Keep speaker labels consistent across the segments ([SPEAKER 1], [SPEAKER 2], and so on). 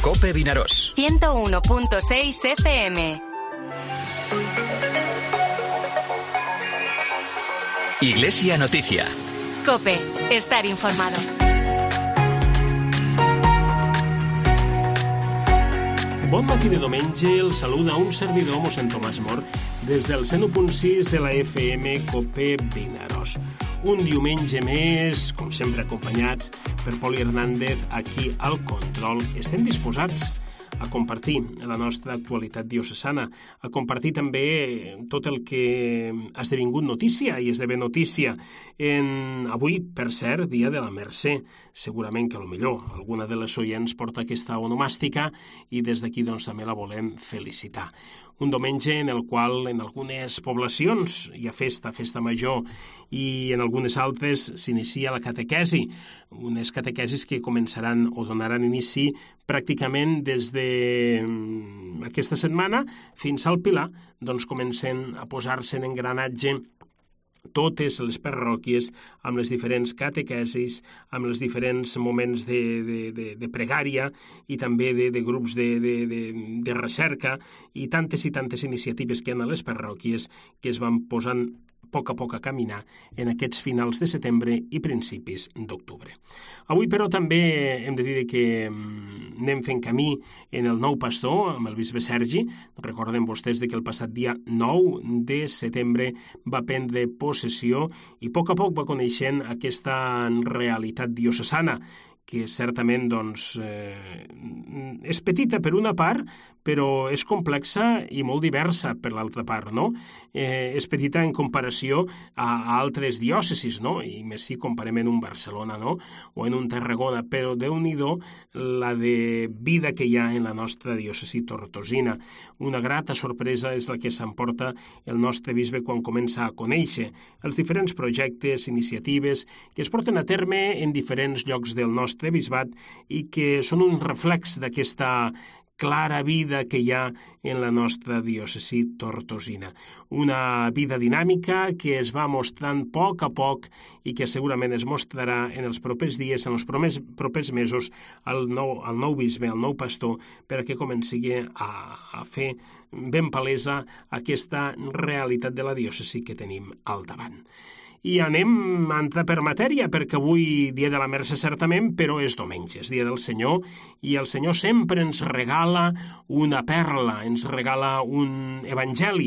[SPEAKER 1] COPE Vinaròs.
[SPEAKER 2] 101.6 FM.
[SPEAKER 1] Iglesia Noticia.
[SPEAKER 2] COPE. Estar informado.
[SPEAKER 3] Bon matí de diumenge, el saluda un servidor, mossèn Tomàs Mor, des del 101.6 de la FM COPE Vinaròs. Un diumenge més, com sempre acompanyats per Poli Hernández, aquí al control. Estem disposats a compartir la nostra actualitat diocesana, a compartir també tot el que ha esdevingut notícia i esdevé notícia avui, per cert, dia de la Mercè. Segurament que millor alguna de les oients porta aquesta onomàstica i des d'aquí doncs també la volem felicitar. Un diumenge en el qual en algunes poblacions hi ha festa major i en algunes altres s'inicia la catequesi, unes catequesis que començaran o donaran inici pràcticament des d'aquesta setmana fins al Pilar, doncs comencen a posar-se en engranatge totes les parròquies amb les diferents catequesis, amb els diferents moments de pregària i també de grups de recerca i tantes iniciatives que hi ha a les parròquies que es van posant a poc a caminar en aquests finals de setembre i principis d'octubre. Avui, però, també hem de dir que anem fent camí en el nou pastor, amb el bisbe Sergi. Recordem vostès que el passat dia 9 de setembre va prendre possessió i a poc va coneixent aquesta realitat diocesana, que certament doncs, és petita per una part, però és complexa i molt diversa per l'altra part, no? És petita en comparació a altres diòcesis, no? I més si comparem en un Barcelona, no? O en un Tarragona, però Déu-n'hi-do la de vida que hi ha en la nostra diòcesi tortosina. Una grata sorpresa és la que s'emporta el nostre bisbe quan comença a conèixer els diferents projectes, iniciatives que es porten a terme en diferents llocs del nostre bisbat i que són un reflex d'aquesta clara vida que hi ha en la nostra diòcesi tortosina. Una vida dinàmica que es va mostrant a poc i que segurament es mostrarà en els propers dies, en els propers mesos, al nou bisbe, al nou pastor, perquè comenci a fer ben palesa aquesta realitat de la diòcesi que tenim al davant. I anem a entrar per matèria, perquè avui, dia de la Mercè certament, però és diumenge, és dia del Senyor, i el Senyor sempre ens regala una perla, ens regala un evangeli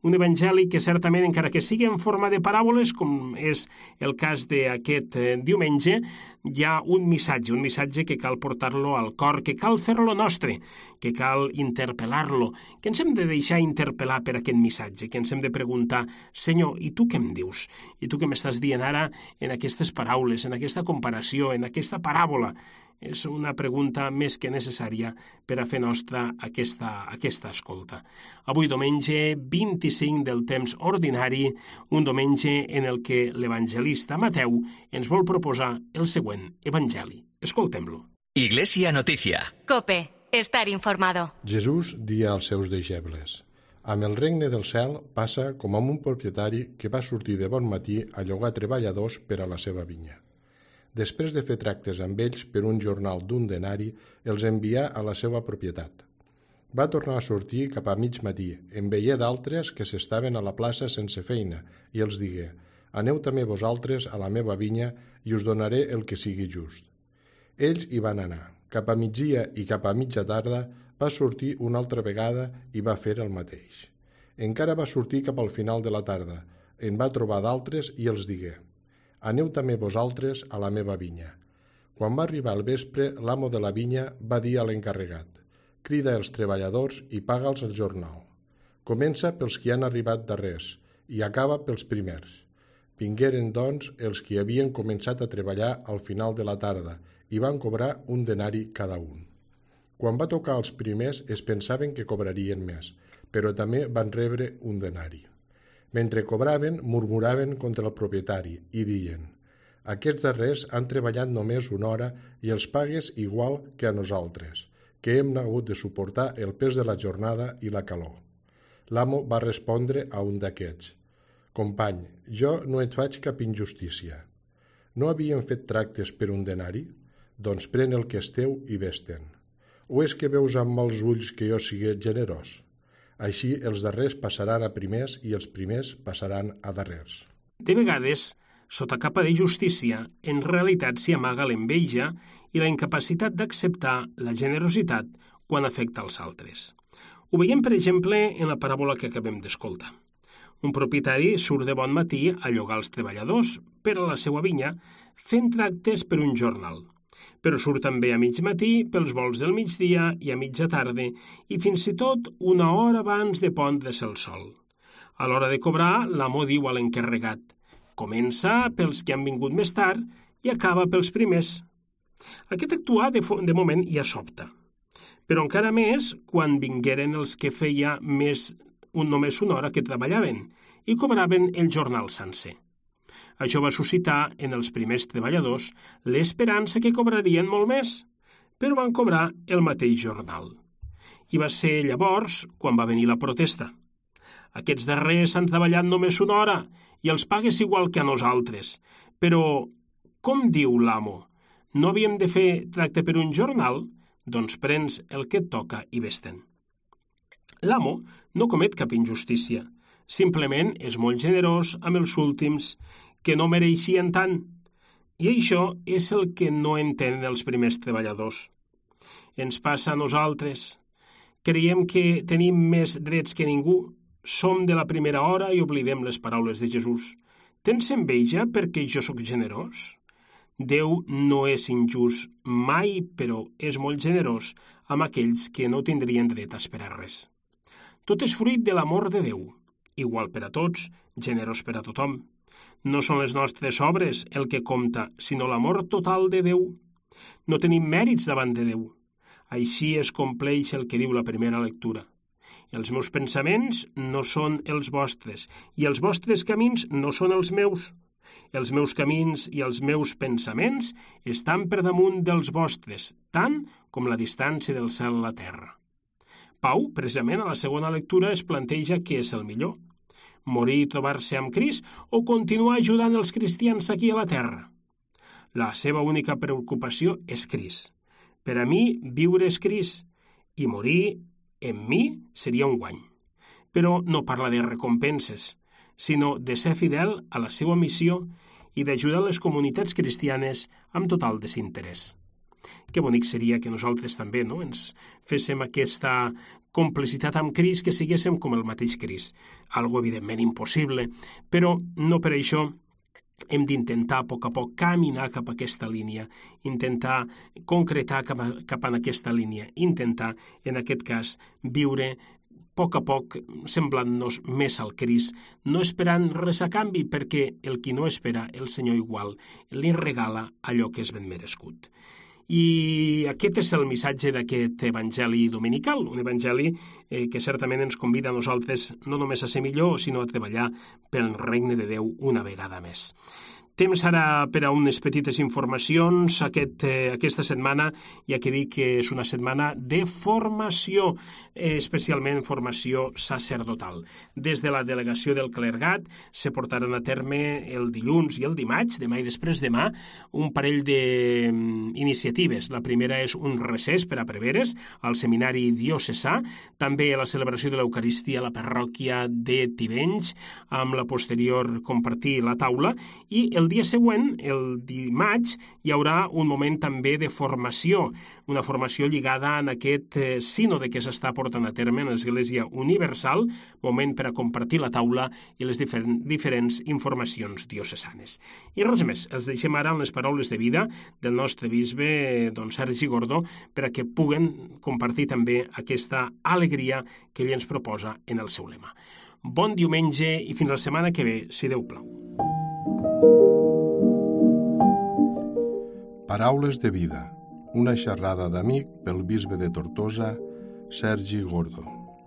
[SPEAKER 3] que certament, encara que sigui en forma de paràboles, com és el cas d'aquest diumenge, hi ha un missatge que cal portar-lo al cor, que cal fer-lo nostre, que cal interpel·lar-lo, que ens hem de deixar interpel·lar per aquest missatge, que ens hem de preguntar, Senyor, i tu què em dius? I tu què m'estàs dient ara en aquestes paraules, en aquesta comparació, en aquesta paràbola? És una pregunta més que necessària per a fer nostra aquesta escolta. Avui, diumenge 25 del temps ordinari, un diumenge en el que l'evangelista Mateu ens vol proposar el següent evangeli. Escoltem-lo.
[SPEAKER 1] Iglesia Noticia.
[SPEAKER 2] COPE. Estar informado.
[SPEAKER 4] Jesús dia als seus deixebles: amb el regne del cel passa com amb un propietari que va sortir de bon matí a llogar treballadors per a la seva vinya. Després de fer tractes amb ells per un jornal d'un denari, els envià a la seva propietat. Va tornar a sortir cap a mig matí, en veié d'altres que s'estaven a la plaça sense feina, i els digué: aneu també vosaltres a la meva vinya i us donaré el que sigui just. Ells hi van anar. Cap a migdia i cap a mitja tarda va sortir una altra vegada i va fer el mateix. Encara va sortir cap al final de la tarda, en va trobar d'altres i els digué: aneu també vosaltres a la meva vinya. Quan va arribar al vespre, l'amo de la vinya va dir a l'encarregat: crida els treballadors i paga'ls el jornal. Comença pels que han arribat darrers i acaba pels primers. Vingueren, doncs, els que havien començat a treballar al final de la tarda i van cobrar un denari cada un. Quan va tocar als primers es pensaven que cobrarien més, però també van rebre un denari. Mentre cobraven, murmuraven contra el propietari i deien: aquests darrers han treballat només una hora i els pagues igual que a nosaltres, que hem hagut de suportar el pes de la jornada i la calor. L'amo va respondre a un d'aquests: company, jo no et faig cap injustícia. No havien fet tractes per un denari? Doncs pren el que és teu i ves-te'n. O és que veus amb mals ulls que jo sigui generós? Així els darrers passaran a primers i els primers passaran a darrers.
[SPEAKER 3] De vegades, sota capa de justícia, en realitat s'hi amaga l'enveja i la incapacitat d'acceptar la generositat quan afecta als altres. Ho veiem, per exemple, en la paràbola que acabem d'escoltar. Un propietari surt de bon matí a llogar els treballadors per a la seva vinya fent tractes per un jornal, però surt també a mig matí pels vols del migdia i a mitja tarda i fins i tot una hora abans de pondre's el sol. A l'hora de cobrar, l'amo diu a l'encarregat: comença pels que han vingut més tard i acaba pels primers. Aquest actuar de moment ja sobta, però encara més quan vingueren els que feia només una hora que treballaven i cobraven el jornal sencer. Això va suscitar en els primers treballadors l'esperança que cobrarien molt més, però van cobrar el mateix jornal. I va ser llavors quan va venir la protesta. Aquests darrers han treballat només una hora i els pagues igual que a nosaltres. Però, com diu l'amo, no havíem de fer tracte per un jornal? Doncs prens el que et toca i vés-te'n. L'amo no comet cap injustícia, simplement és molt generós amb els últims, que no mereixien tant. I això és el que no entenen els primers treballadors. Ens passa a nosaltres. Creiem que tenim més drets que ningú. Som de la primera hora i oblidem les paraules de Jesús. Tens enveja perquè jo sóc generós? Déu no és injust mai, però és molt generós amb aquells que no tindrien dret a esperar res. Tot és fruit de l'amor de Déu, igual per a tots, generós per a tothom. No són les nostres obres el que compta, sinó l'amor total de Déu. No tenim mèrits davant de Déu. Així es compleix el que diu la primera lectura. Els meus pensaments no són els vostres, i els vostres camins no són els meus. Els meus camins i els meus pensaments estan per damunt dels vostres, tant com la distància del cel a la terra. Pau, precisament a la segona lectura, es planteja què és el millor: morir i trobar-se amb Crist o continuar ajudant els cristians aquí a la terra. La seva única preocupació és Crist. Per a mi, viure és Crist, i morir en mi seria un guany. Però no parla de recompenses, sinó de ser fidel a la seva missió i d'ajudar les comunitats cristianes amb total desinterès. Que bonic seria que nosaltres també ens féssim aquesta complicitat amb Crist, que siguéssim com el mateix Crist. Algo evidentment impossible, però no per això hem d'intentar a poc caminar cap a aquesta línia, intentar concretar cap a aquesta línia, intentar, en aquest cas, viure a poc semblant-nos més al Crist, no esperant res a canvi, perquè el qui no espera, el Senyor igual, li regala allò que és ben merescut. I aquest és el missatge d'aquest evangeli dominical, un evangeli que certament ens convida a nosaltres no només a ser millor, sinó a treballar pel regne de Déu una vegada més. Temps ara per a unes petites informacions aquesta setmana, ja que dic que és una setmana de formació, especialment formació sacerdotal. Des de la delegació del clergat se portaran a terme el dilluns i el dimarts, demà i després demà, un parell d'iniciatives. La primera és un recés per a preveres al seminari diocesà, també la celebració de l'Eucaristia a la parròquia de Tivenys, amb la posterior compartir la taula, i el dia següent, el dimarts, hi haurà un moment també de formació, una formació lligada en aquest sínode que s'està portant a terme en l'Església Universal, moment per a compartir la taula i les diferents informacions diocesanes. I res més, els deixem ara amb les paraules de vida del nostre bisbe, don Sergi Gordó, per a que puguen compartir també aquesta alegria que ell ens proposa en el seu lema. Bon diumenge i fins la setmana que ve, si Déu plau.
[SPEAKER 4] Paraules de vida, una xerrada d'amic pel bisbe de Tortosa, Sergi Gordó.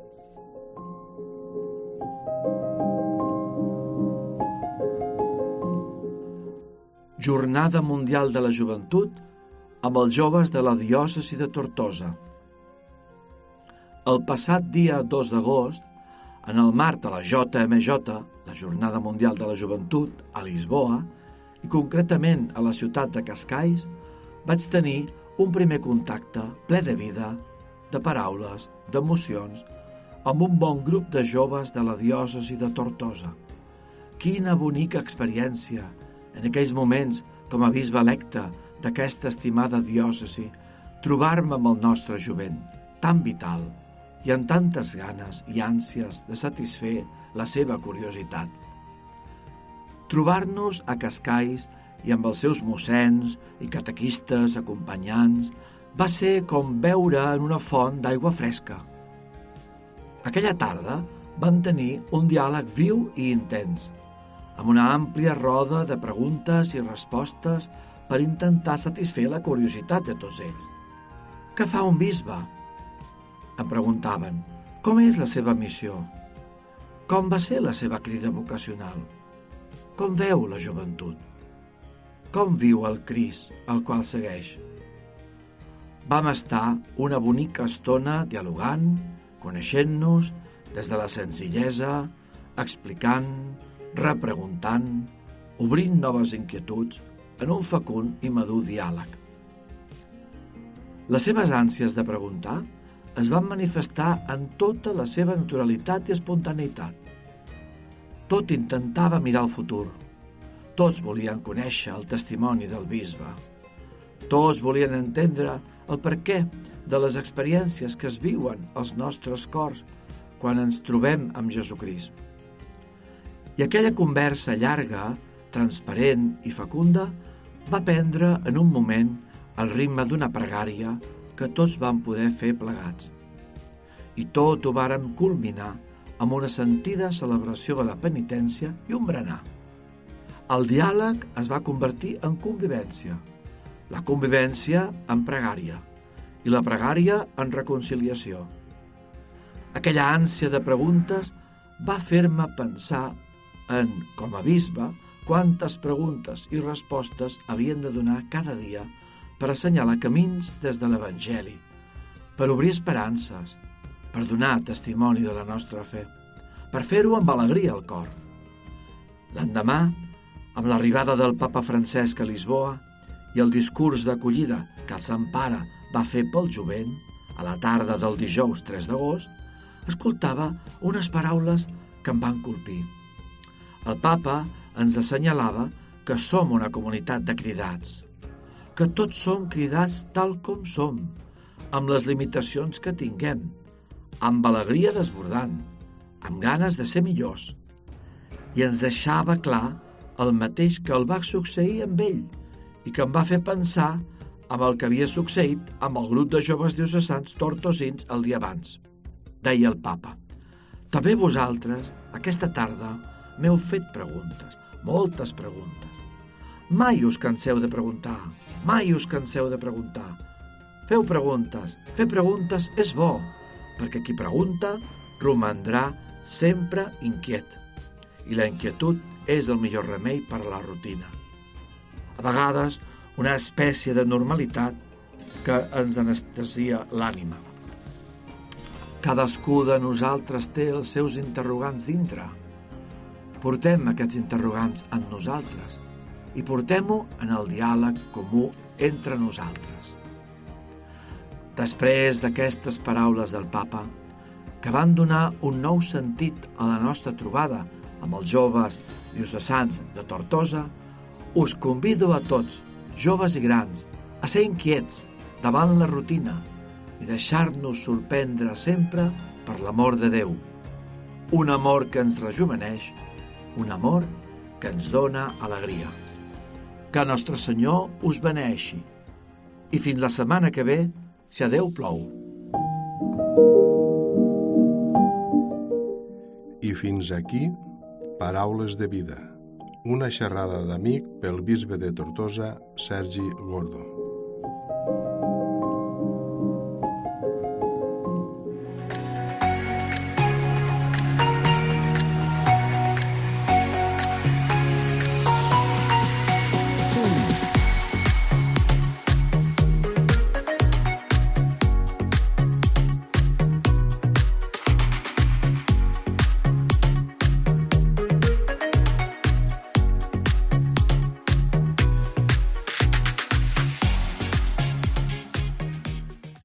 [SPEAKER 5] Jornada Mundial de la Joventut amb els joves de la diòcesi de Tortosa. El passat dia 2 d'agost, en el marc de la JMJ, la Jornada Mundial de la Joventut, a Lisboa, i concretament a la ciutat de Cascais, vaig tenir un primer contacte ple de vida, de paraules, d'emocions, amb un bon grup de joves de la diòcesi de Tortosa. Quina bonica experiència, en aquells moments, com a bisbe electe d'aquesta estimada diòcesi, trobar-me amb el nostre jovent, tan vital i amb tantes ganes i ànsies de satisfer la seva curiositat. Trobar-nos a Cascais i amb els seus mossens i catequistes acompanyants va ser com beure en una font d'aigua fresca. Aquella tarda van tenir un diàleg viu i intens, amb una àmplia roda de preguntes i respostes per intentar satisfer la curiositat de tots ells. Què fa un bisbe? Em preguntaven. Com és la seva missió? Com va ser la seva crida vocacional? Com veu la joventut? Com viu el Crist al qual segueix? Vam estar una bonica estona dialogant, coneixent-nos des de la senzillesa, explicant, repreguntant, obrint noves inquietuds en un fecund i madur diàleg. Les seves ànsies de preguntar es van manifestar en tota la seva naturalitat i espontaneïtat. Tot intentava mirar el futur. Tots volien conèixer el testimoni del bisbe. Tots volien entendre el perquè de les experiències que es viuen als nostres cors quan ens trobem amb Jesucrist. I aquella conversa llarga, transparent i fecunda va prendre en un moment el ritme d'una pregària que tots vam poder fer plegats. I tot ho vàrem culminar amb una sentida celebració de la penitència i un berenar. El diàleg es va convertir en convivència, la convivència en pregària i la pregària en reconciliació. Aquella ànsia de preguntes va fer-me pensar en, com a bisbe, quantes preguntes i respostes havien de donar cada dia per assenyalar camins des de l'Evangeli, per obrir esperances, per donar testimoni de la nostra fe, per fer-ho amb alegria al cor. L'endemà, amb l'arribada del papa Francesc a Lisboa i el discurs d'acollida que el Sant Pare va fer pel jovent, a la tarda del dijous 3 d'agost, escoltava unes paraules que em van colpir. El papa ens assenyalava que som una comunitat de cridats, que tots som cridats tal com som, amb les limitacions que tinguem, amb alegria desbordant, amb ganes de ser millors. I ens deixava clar el mateix que el va succeir amb ell i que em va fer pensar amb el que havia succeït amb el grup de joves diocesans tortosins el dia abans. Deia el papa: també vosaltres, aquesta tarda, m'heu fet preguntes, moltes preguntes. Mai us canseu de preguntar, mai us canseu de preguntar. Feu preguntes, fer preguntes és bo, perquè qui pregunta romandrà sempre inquiet. I la inquietud és el millor remei per a la rutina. A vegades, una espècie de normalitat que ens anestesia l'ànima. Cadascú de nosaltres té els seus interrogants dintre. Portem aquests interrogants en nosaltres i portem-ho en el diàleg comú entre nosaltres. Després d'aquestes paraules del papa, que van donar un nou sentit a la nostra trobada amb els joves diocesans de Tortosa, us convido a tots, joves i grans, a ser inquiets davant la rutina i deixar-nos sorprendre sempre per l'amor de Déu. Un amor que ens rejuveneix, un amor que ens dona alegria. Que Nostre Senyor us beneeixi. I fins la setmana que ve, si a Déu plou.
[SPEAKER 4] I fins aquí, Paraules de vida. Una xerrada d'amic pel bisbe de Tortosa, Sergi Gordo.